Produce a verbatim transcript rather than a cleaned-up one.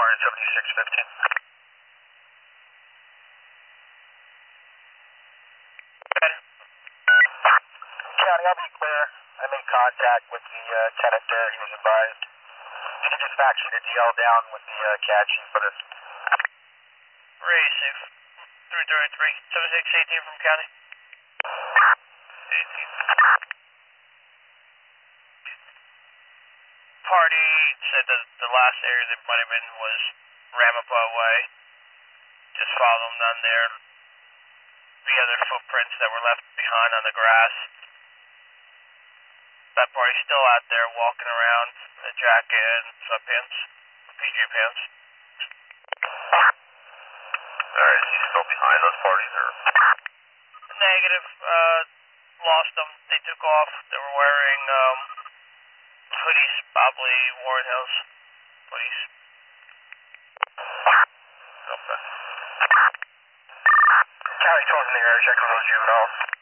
Orange seventy-six fifteen. County, I'll be clear. I made contact with the uh, tenant there. He was advised. He could just fax you the D L down with the uh, CAD sheet for this. Ray, safe. three thirty-three, seventy-six eighteen from county. eighteen. Party said that the last area that might have been was Ramapo Way. Just follow them down there. The other footprints that were left behind on the grass. That party's still out there walking around in a jacket and sweatpants, P J pants. Alright, is he still behind those parties, or? Negative, uh, lost them. They took off. They were wearing, um, hoodies, probably Warren Hills hoodies. Okay. County told in the area, check for those juveniles.